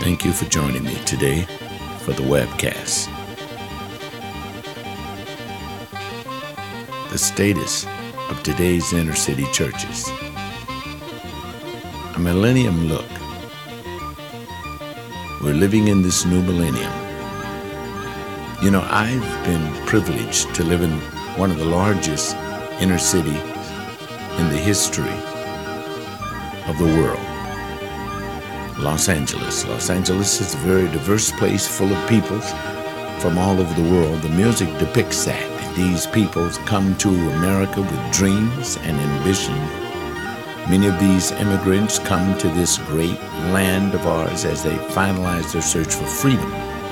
Thank you for joining me today for the webcast. The status of today's inner city churches. A millennium look. We're living in this new millennium. You know, I've been privileged to live in one of the largest inner cities in the history of the world. Los Angeles. Los Angeles is a very diverse place full of people from all over the world. The music depicts that. These peoples come to America with dreams and ambition. Many of these immigrants come to this great land of ours as they finalize their search for freedom.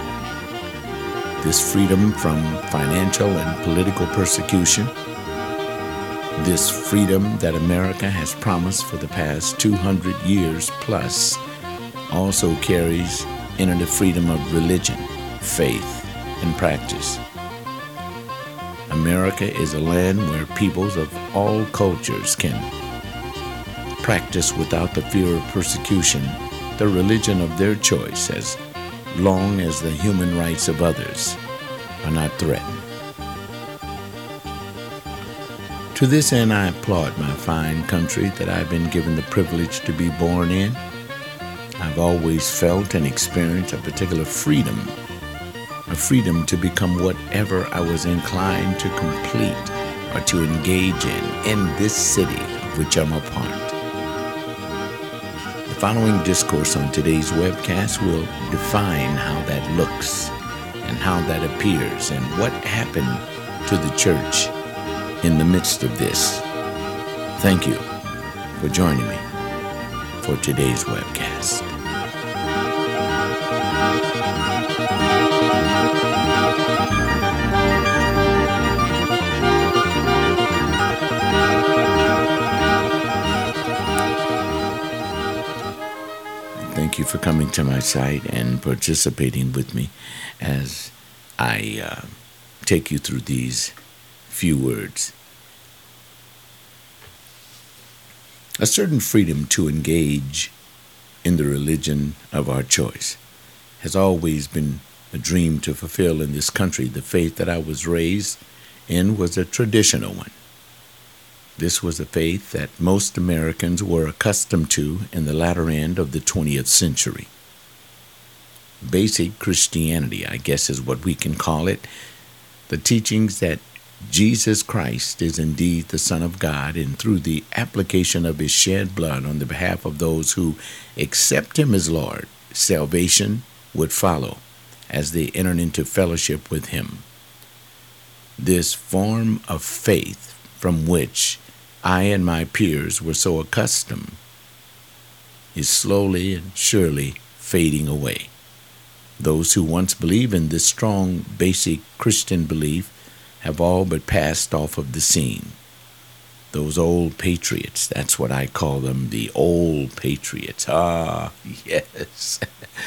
This freedom from financial and political persecution. This freedom that America has promised for the past 200 years plus also carries in it the freedom of religion, faith, and practice. America is a land where peoples of all cultures can practice without the fear of persecution the religion of their choice as long as the human rights of others are not threatened. To this end, I applaud my fine country that I've been given the privilege to be born in. I've always felt and experienced a particular freedom, a freedom to become whatever I was inclined to complete or to engage in this city of which I'm a part. The following discourse on today's webcast will define how that looks and how that appears and what happened to the church in the midst of this. Thank you for joining me for today's webcast. Thank you for coming to my site and participating with me as I take you through these few words. A certain freedom to engage in the religion of our choice has always been a dream to fulfill in this country. The faith that I was raised in was a traditional one. This was a faith that most Americans were accustomed to in the latter end of the 20th century. Basic Christianity, I guess, is what we can call it. The teachings that Jesus Christ is indeed the Son of God, and through the application of his shed blood on the behalf of those who accept him as Lord, salvation would follow as they enter into fellowship with him. This form of faith from which I and my peers were so accustomed is slowly and surely fading away. Those who once believed in this strong, basic Christian belief have all but passed off of the scene. Those old patriots, that's what I call them, the old patriots. Ah, yes.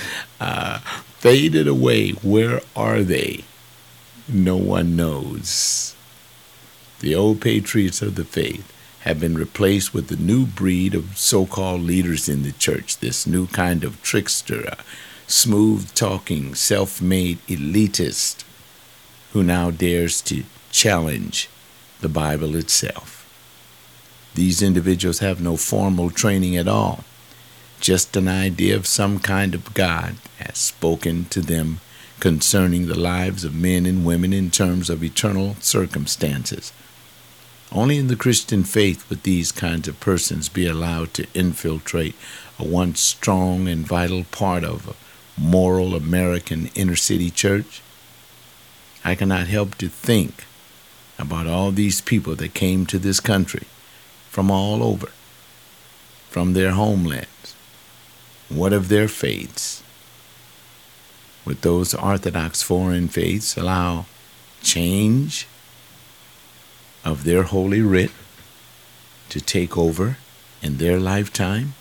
Faded away. Where are they? No one knows. The old patriots of the faith have been replaced with the new breed of so-called leaders in the church, this new kind of trickster, smooth-talking, self-made elitist who now dares to challenge the Bible itself. These individuals have no formal training at all, just an idea of some kind of God has spoken to them concerning the lives of men and women in terms of eternal circumstances. Only in the Christian faith would these kinds of persons be allowed to infiltrate a once strong and vital part of a moral American inner city church. I cannot help to think about all these people that came to this country from all over, from their homelands. What of their faiths? Would those orthodox foreign faiths allow change of their holy writ to take over in their lifetime?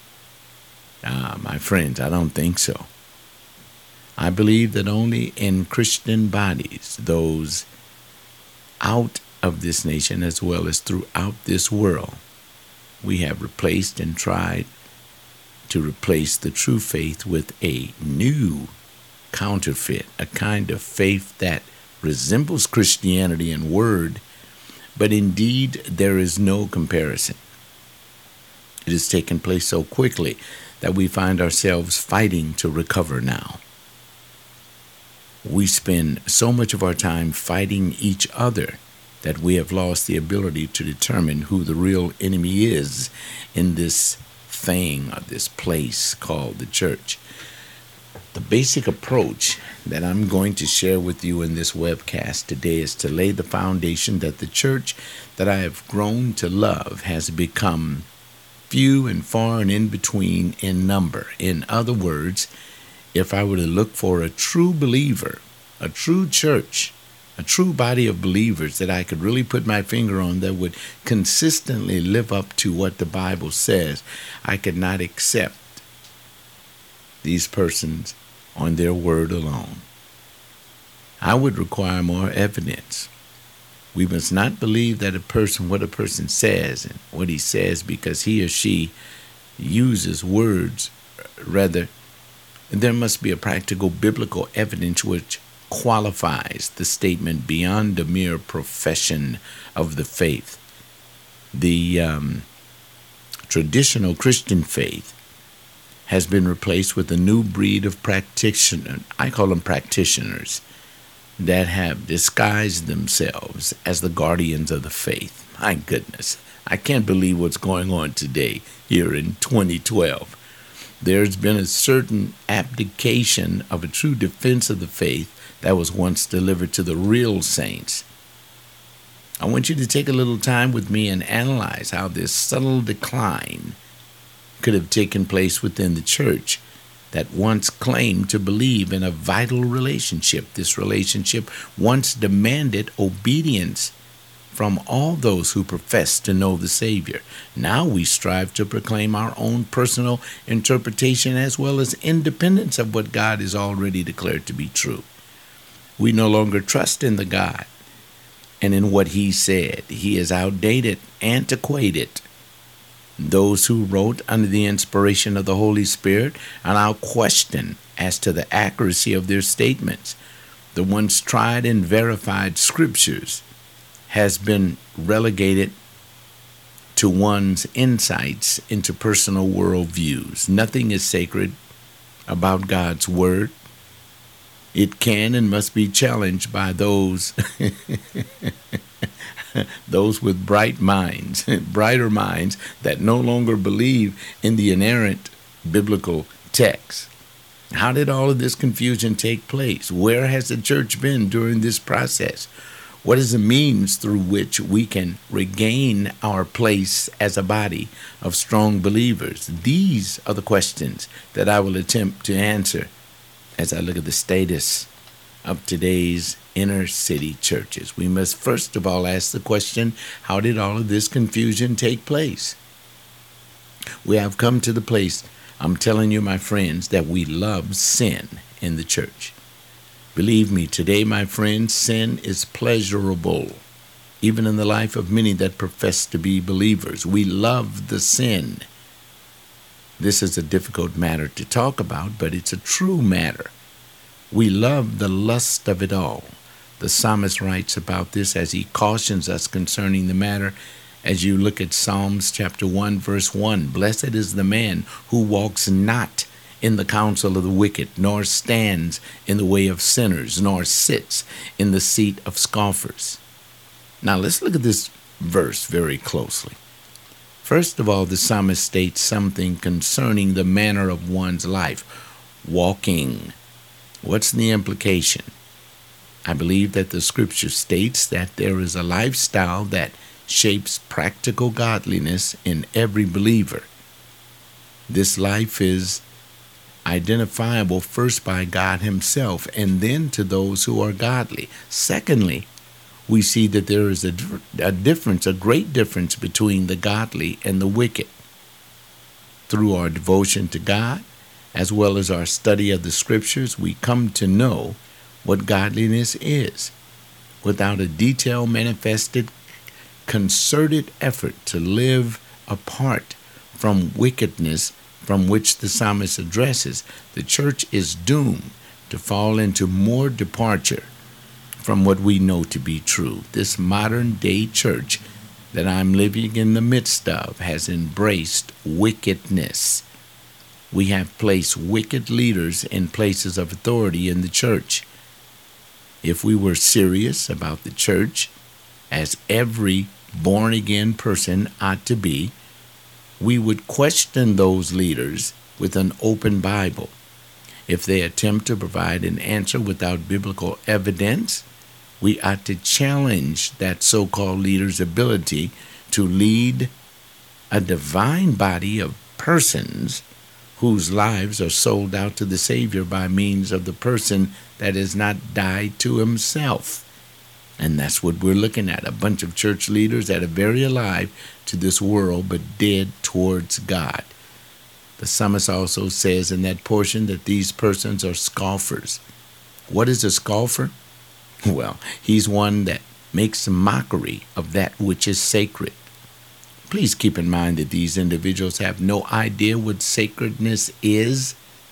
My friends, I don't think so. I believe that only in Christian bodies, those out of this nation as well as throughout this world, we have replaced and tried to replace the true faith with a new counterfeit, a kind of faith that resembles Christianity in word, but indeed there is no comparison. It has taken place so quickly that we find ourselves fighting to recover now. We spend so much of our time fighting each other that we have lost the ability to determine who the real enemy is in this thing or this place called the church. The basic approach that I'm going to share with you in this webcast today is to lay the foundation that the church that I have grown to love has become few and far and in between in number. In other words, if I were to look for a true believer, a true church, a true body of believers that I could really put my finger on that would consistently live up to what the Bible says, I could not accept these persons on their word alone. I would require more evidence. We must not believe that what a person says and what he says because he or she uses words. Rather, there must be a practical biblical evidence which qualifies the statement beyond a mere profession of the faith. The traditional Christian faith has been replaced with a new breed of practitioners. I call them practitioners that have disguised themselves as the guardians of the faith. My goodness, I can't believe what's going on today here in 2012. There's been a certain abdication of a true defense of the faith that was once delivered to the real saints. I want you to take a little time with me and analyze how this subtle decline could have taken place within the church that once claimed to believe in a vital relationship. This relationship once demanded obedience from all those who profess to know the Savior. Now we strive to proclaim our own personal interpretation as well as independence of what God has already declared to be true. We no longer trust in the God and in what He said. He is outdated, antiquated. Those who wrote under the inspiration of the Holy Spirit are now questioned as to the accuracy of their statements. The once tried and verified scriptures has been relegated to one's insights into personal worldviews. Nothing is sacred about God's Word. It can and must be challenged by those with brighter minds that no longer believe in the inerrant biblical text. How did all of this confusion take place? Where has the church been during this process? What is the means through which we can regain our place as a body of strong believers? These are the questions that I will attempt to answer as I look at the status of today's inner city churches. We must first of all ask the question, how did all of this confusion take place? We have come to the place, I'm telling you, my friends, that we love sin in the church. Believe me, today, my friends, sin is pleasurable, even in the life of many that profess to be believers. We love the sin. This is a difficult matter to talk about, but it's a true matter. We love the lust of it all. The psalmist writes about this as he cautions us concerning the matter. As you look at Psalms chapter 1, verse 1, blessed is the man who walks not in the counsel of the wicked, nor stands in the way of sinners, nor sits in the seat of scoffers. Now let's look at this verse very closely. First of all, the psalmist states something concerning the manner of one's life, walking. What's the implication? I believe that the scripture states that there is a lifestyle that shapes practical godliness in every believer. This life is identifiable first by God Himself and then to those who are godly. Secondly, we see that there is a great difference between the godly and the wicked. Through our devotion to God, as well as our study of the scriptures, we come to know what godliness is. Without a detailed, manifested, concerted effort to live apart from wickedness from which the psalmist addresses, the church is doomed to fall into more departure from what we know to be true. This modern day church that I'm living in the midst of has embraced wickedness. We have placed wicked leaders in places of authority in the church. If we were serious about the church, as every born-again person ought to be, we would question those leaders with an open Bible. If they attempt to provide an answer without biblical evidence, we ought to challenge that so-called leader's ability to lead a divine body of persons whose lives are sold out to the Savior by means of the person that has not died to himself. And that's what we're looking at, a bunch of church leaders that are very alive to this world but dead towards God. The psalmist also says in that portion that these persons are scoffers. What is a scoffer? Well, he's one that makes a mockery of that which is sacred. Please keep in mind that these individuals have no idea what sacredness is,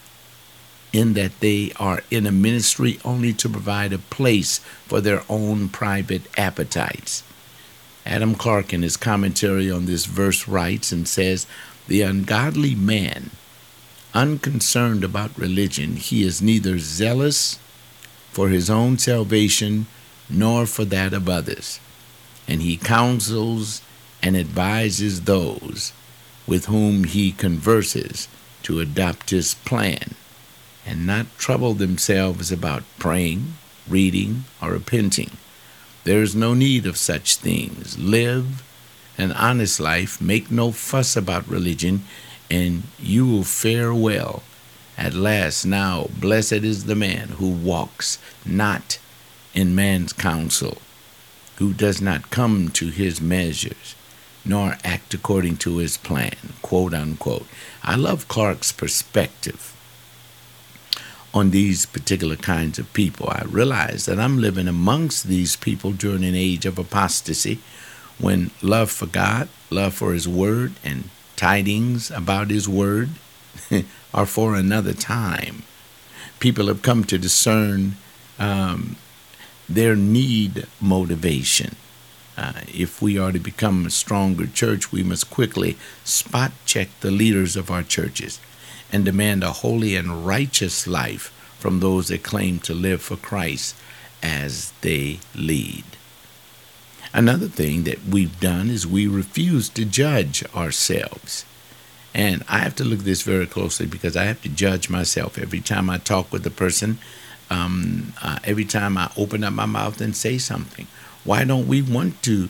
in that they are in a ministry only to provide a place for their own private appetites. Adam Clarke, in his commentary on this verse, writes and says, "The ungodly man, unconcerned about religion, he is neither zealous for his own salvation nor for that of others, and he counsels and advises those with whom he converses to adopt his plan and not trouble themselves about praying, reading, or repenting. There is no need of such things. Live an honest life, make no fuss about religion, and you will fare well. At last, now, blessed is the man who walks not in man's counsel, who does not come to his measures, nor act according to his plan," quote unquote. I love Clarke's perspective on these particular kinds of people. I realize that I'm living amongst these people during an age of apostasy, when love for God, love for his word, and tidings about his word are for another time. People have come to discern their need motivation. If we are to become a stronger church, we must quickly spot check the leaders of our churches and demand a holy and righteous life from those that claim to live for Christ as they lead. Another thing that we've done is we refuse to judge ourselves. And I have to look at this very closely, because I have to judge myself every time I talk with a person, every time I open up my mouth and say something. Why don't we want to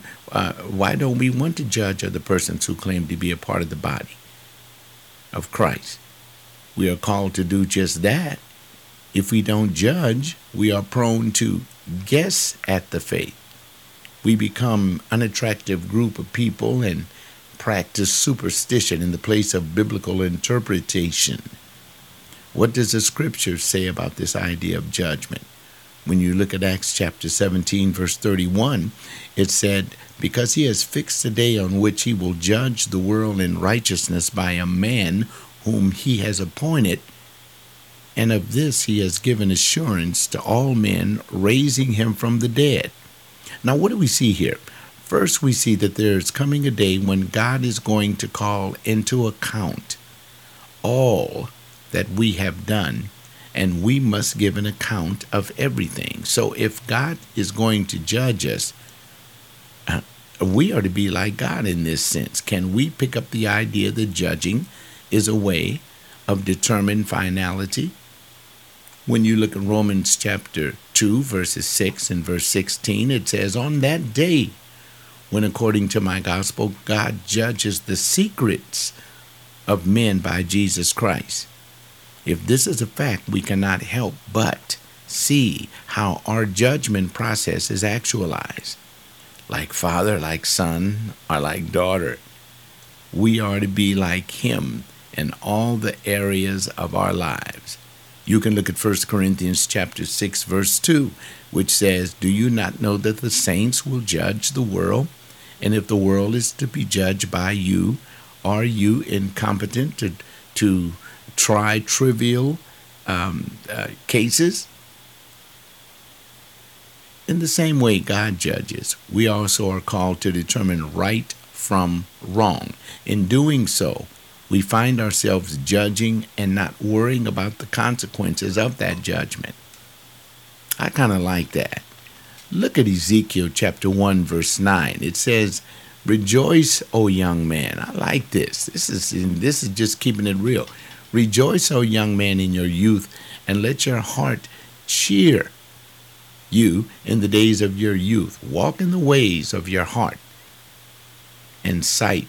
judge other persons who claim to be a part of the body of Christ? We are called to do just that. If we don't judge, we are prone to guess at the faith. We become an unattractive group of people and practice superstition in the place of biblical interpretation. What does the scripture say about this idea of judgment? When you look at Acts chapter 17, verse 31, it said, "Because he has fixed a day on which he will judge the world in righteousness by a man whom he has appointed, and of this he has given assurance to all men, raising him from the dead." Now, what do we see here? First, we see that there is coming a day when God is going to call into account all that we have done, and we must give an account of everything. So if God is going to judge us, we are to be like God in this sense. Can we pick up the idea that judging is a way of determined finality? When you look at Romans chapter 2, verses 6 and verse 16, it says, "On that day, when according to my gospel, God judges the secrets of men by Jesus Christ." If this is a fact, we cannot help but see how our judgment process is actualized. Like father, like son, or like daughter, we are to be like him in all the areas of our lives. You can look at 1 Corinthians chapter 6, verse 2, which says, "Do you not know that the saints will judge the world? And if the world is to be judged by you, are you incompetent to try trivial cases. In the same way God judges, we also are called to determine right from wrong. In doing so, we find ourselves judging and not worrying about the consequences of that judgment. I kind of like that. Look at Ezekiel chapter 1, verse 9. It says, "Rejoice, O young man." I like this. This is just keeping it real. "Rejoice, O young man, in your youth, and let your heart cheer you in the days of your youth. Walk in the ways of your heart and sight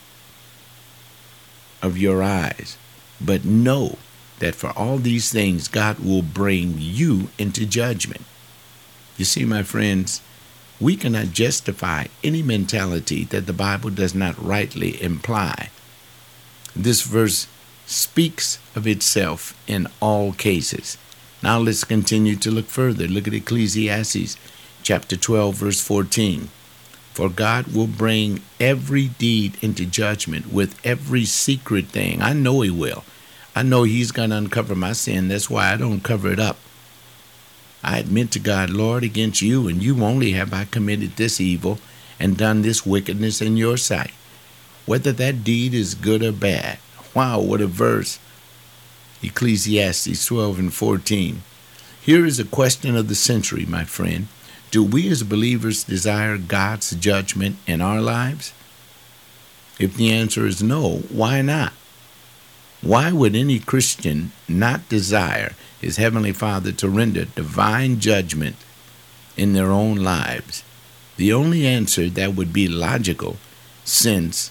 of your eyes. But know that for all these things God will bring you into judgment." You see, my friends, we cannot justify any mentality that the Bible does not rightly imply. This verse speaks of itself in all cases. Now let's continue to look further. Look at Ecclesiastes chapter 12, verse 14. "For God will bring every deed into judgment with every secret thing." I know He will. I know He's going to uncover my sin. That's why I don't cover it up. I admit to God, "Lord, against you and you only have I committed this evil and done this wickedness in your sight." Whether that deed is good or bad. Wow, what a verse. Ecclesiastes 12 and 14. Here is a question of the century, my friend. Do we as believers desire God's judgment in our lives? If the answer is no, why not? Why would any Christian not desire his Heavenly Father to render divine judgment in their own lives? The only answer that would be logical, since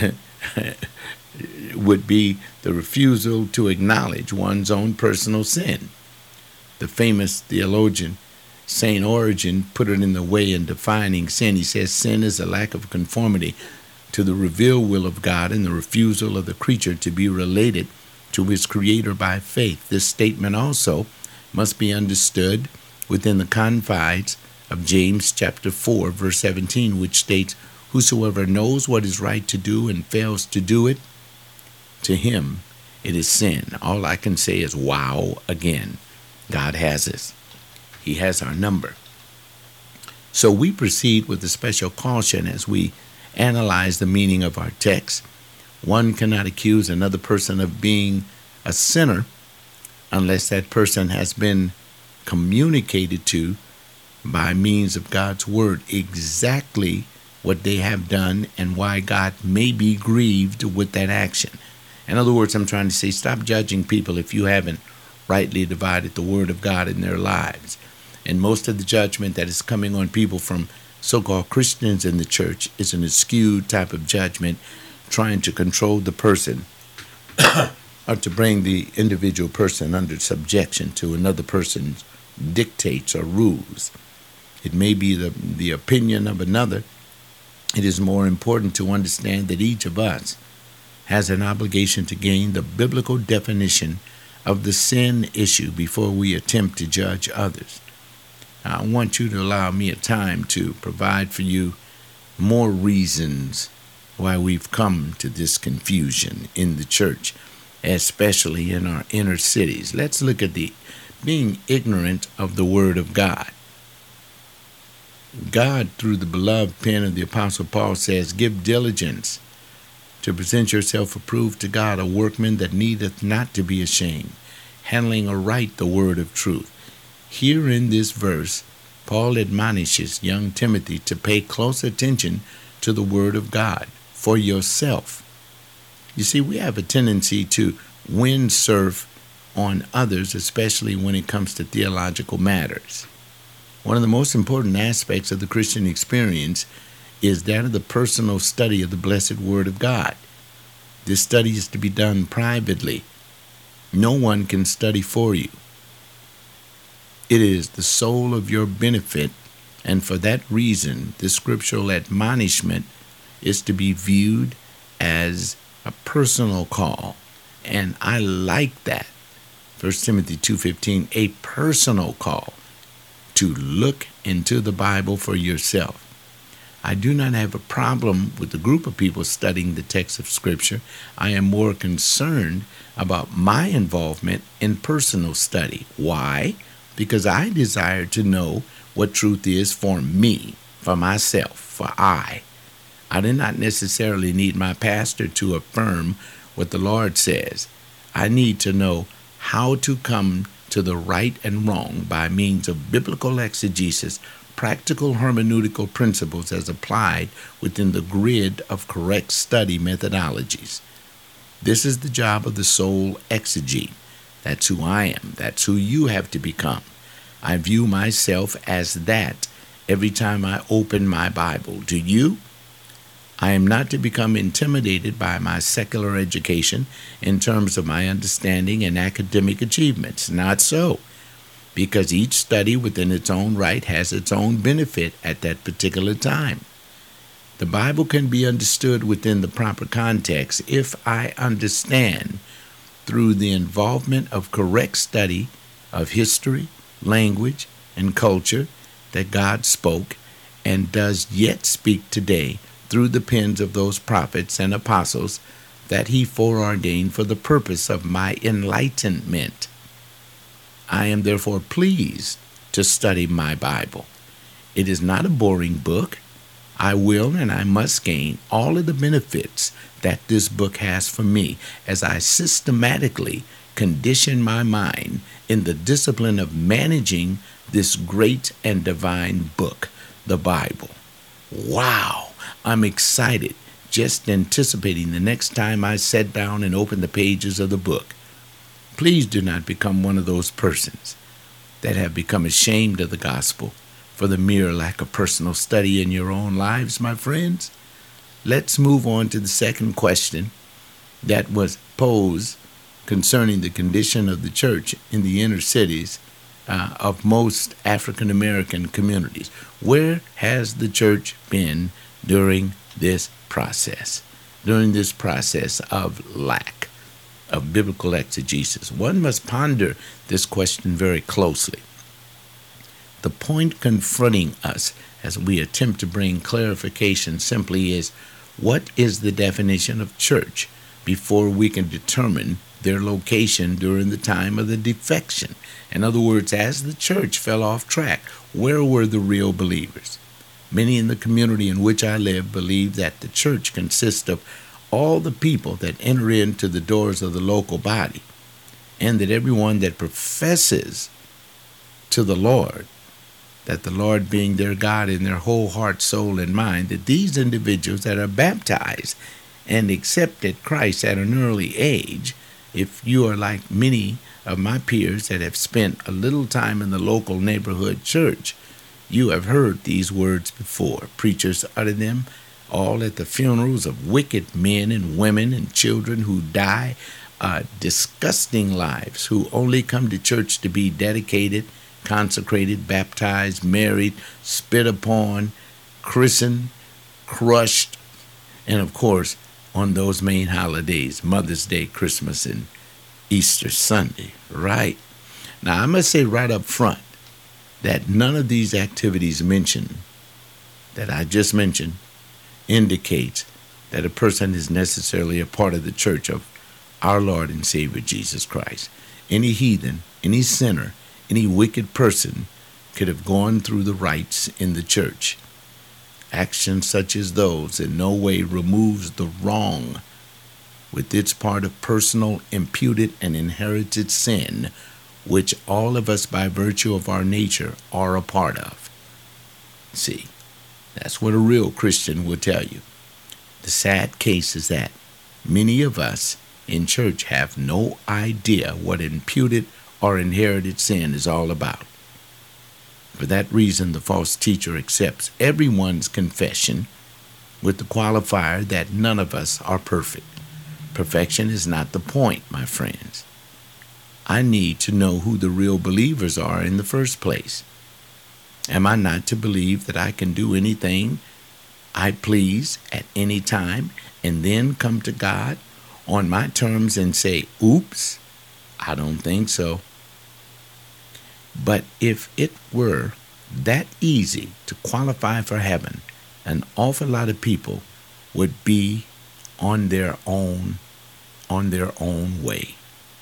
would be the refusal to acknowledge one's own personal sin. The famous theologian St. Origen put it in the way in defining sin. He says sin is a lack of conformity to the revealed will of God and the refusal of the creature to be related to his Creator by faith. This statement also must be understood within the confines of James chapter 4, verse 17, which states, "Whosoever knows what is right to do and fails to do it, to him it is sin." All I can say is wow again. God has us. He has our number. So we proceed with a special caution as we analyze the meaning of our text. One cannot accuse another person of being a sinner unless that person has been communicated to by means of God's word exactly what they have done and why God may be grieved with that action. In other words, I'm trying to say, stop judging people if you haven't rightly divided the word of God in their lives. And most of the judgment that is coming on people from so-called Christians in the church is an skewed type of judgment trying to control the person or to bring the individual person under subjection to another person's dictates or rules. It may be the opinion of another. It is more important to understand that each of us has an obligation to gain the biblical definition of the sin issue before we attempt to judge others. I want you to allow me a time to provide for you more reasons why we've come to this confusion in the church, especially in our inner cities. Let's look at the being ignorant of the Word of God. God, through the beloved pen of the Apostle Paul, says, "Give diligence to present yourself approved to God, a workman that needeth not to be ashamed, handling aright the word of truth." Here in this verse, Paul admonishes young Timothy to pay close attention to the Word of God for yourself. You see, we have a tendency to windsurf on others, especially when it comes to theological matters. One of the most important aspects of the Christian experience is that of the personal study of the blessed Word of God. This study is to be done privately. No one can study for you. It is the soul of your benefit, and for that reason, the scriptural admonishment is to be viewed as a personal call. And I like that. 1 Timothy 2:15, a personal call to look into the Bible for yourself. I do not have a problem with the group of people studying the text of Scripture. I am more concerned about my involvement in personal study. Why? Because I desire to know what truth is for me, for myself, for I. I do not necessarily need my pastor to affirm what the Lord says. I need to know how to come to the right and wrong by means of biblical exegesis, practical hermeneutical principles as applied within the grid of correct study methodologies. This is the job of the soul exegete. That's who I am. That's who you have to become. I view myself as that every time I open my Bible. Do you? I am not to become intimidated by my secular education in terms of my understanding and academic achievements. Not so, because each study within its own right has its own benefit at that particular time. The Bible can be understood within the proper context if I understand through the involvement of correct study of history, language, and culture that God spoke and does yet speak today through the pens of those prophets and apostles that he foreordained for the purpose of my enlightenment. I am therefore pleased to study my Bible. It is not a boring book. I will and I must gain all of the benefits that this book has for me as I systematically condition my mind in the discipline of managing this great and divine book, the Bible. Wow! I'm excited just anticipating the next time I sit down and open the pages of the book. Please do not become one of those persons that have become ashamed of the gospel for the mere lack of personal study in your own lives, my friends. Let's move on to the second question that was posed concerning the condition of the church in the inner cities of most African American communities. Where has the church been during this process of lack of biblical exegesis? One must ponder this question very closely. The point confronting us as we attempt to bring clarification simply is, what is the definition of church before we can determine their location during the time of the defection? In other words, as the church fell off track, where were the real believers? Many in the community in which I live believe that the church consists of all the people that enter into the doors of the local body, and that everyone that professes to the Lord, that the Lord being their God in their whole heart, soul, and mind, that these individuals that are baptized and accepted Christ at an early age, if you are like many of my peers that have spent a little time in the local neighborhood church, you have heard these words before. Preachers utter them all at the funerals of wicked men and women and children who die disgusting lives, who only come to church to be dedicated, consecrated, baptized, married, spit upon, christened, crushed, and of course, on those main holidays, Mother's Day, Christmas, and Easter Sunday, right? Now, I must say right up front that none of these activities mentioned, that I just mentioned, indicates that a person is necessarily a part of the church of our Lord and Savior Jesus Christ. Any heathen, any sinner, any wicked person could have gone through the rites in the church. Actions such as those in no way removes the wrong with its part of personal, imputed, and inherited sin, which all of us by virtue of our nature are a part of. See, that's what a real Christian will tell you. The sad case is that many of us in church have no idea what imputed or inherited sin is all about. For that reason, the false teacher accepts everyone's confession with the qualifier that none of us are perfect. Perfection is not the point, my friends. I need to know who the real believers are in the first place. Am I not to believe that I can do anything I please at any time and then come to God on my terms and say, oops? I don't think so. But if it were that easy to qualify for heaven, an awful lot of people would be on their own way.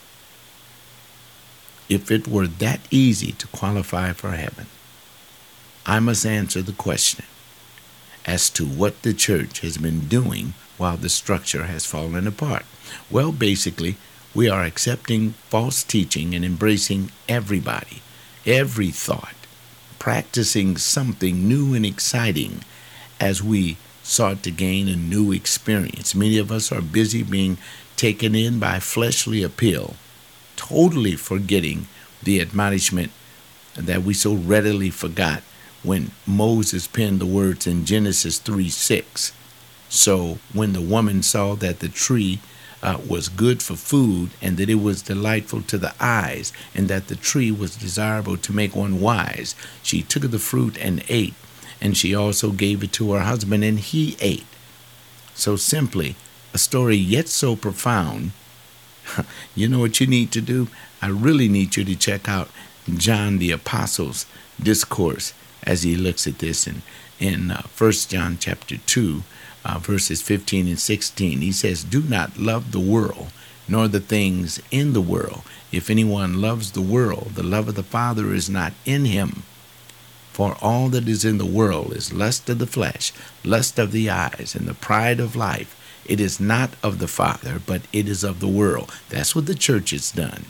If it were that easy to qualify for heaven, I must answer the question as to what the church has been doing while the structure has fallen apart. Well, basically, we are accepting false teaching and embracing everybody, every thought, practicing something new and exciting as we sought to gain a new experience. Many of us are busy being taken in by fleshly appeal, totally forgetting the admonishment that we so readily forgot when Moses penned the words in Genesis 3:6. So when the woman saw that the tree was good for food, and that it was delightful to the eyes, and that the tree was desirable to make one wise, she took of the fruit and ate, and she also gave it to her husband, and he ate. So simply, a story yet so profound. You know what you need to do? I really need you to check out John the Apostle's discourse as he looks at this in 1 John chapter 2, verses 15 and 16. He says, "Do not love the world, nor the things in the world. If anyone loves the world, the love of the Father is not in him. For all that is in the world is lust of the flesh, lust of the eyes, and the pride of life. It is not of the Father, but it is of the world." That's what the church has done.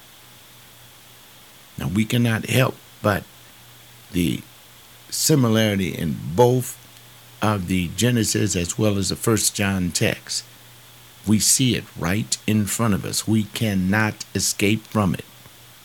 Now, we cannot help but the similarity in both of the Genesis as well as the 1 John text. We see it right in front of us. We cannot escape from it.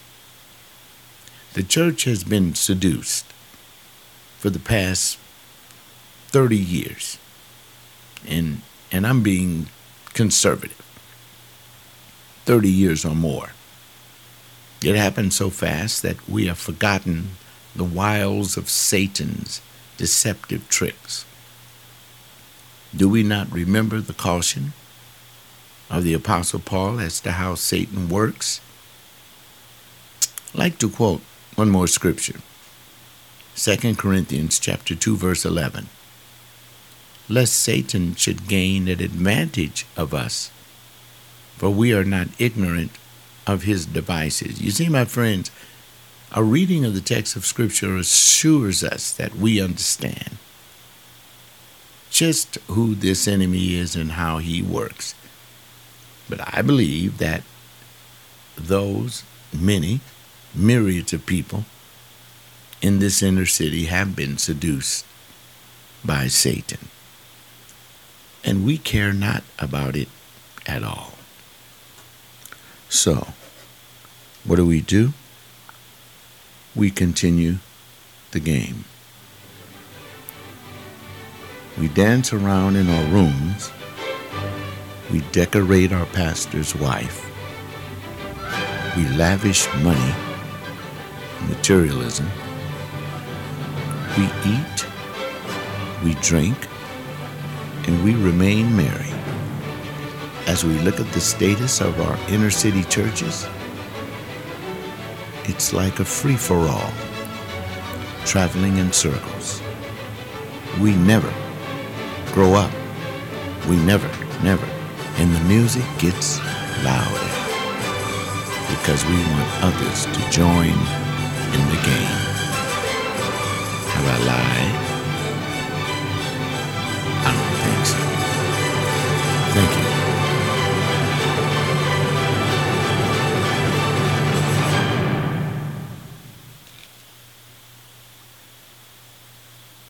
The church has been seduced for the past 30 years. And I'm being conservative. 30 years or more. It happened so fast that we have forgotten the wiles of Satan's deceptive tricks. Do we not remember the caution of the Apostle Paul as to how Satan works? I'd like to quote one more scripture. 2 Corinthians chapter 2, verse 11. "Lest Satan should gain an advantage of us, for we are not ignorant of his devices." You see, my friends, a reading of the text of Scripture assures us that we understand just who this enemy is and how he works. But I believe that those many myriads of people in this inner city have been seduced by Satan. And we care not about it at all. So, what do? We continue the game. We dance around in our rooms. We decorate our pastor's wife. We lavish money, materialism. We eat, we drink, and we remain merry. As we look at the status of our inner city churches, it's like a free-for-all, traveling in circles. We never grow up. We never. And the music gets louder because we want others to join in the game. Have I lied? I don't think so. Thank you.